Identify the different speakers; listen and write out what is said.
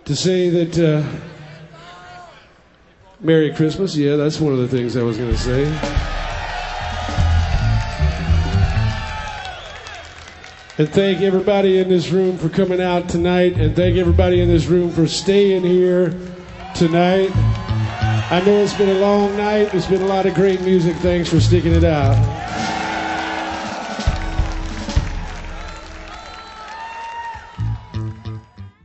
Speaker 1: to say that Merry Christmas. Yeah, that's one of the things I was going to say. And thank everybody in this room for coming out tonight, and thank everybody in this room for staying here tonight. I know it's been a long night. There's been a lot of great music. Thanks for sticking it out.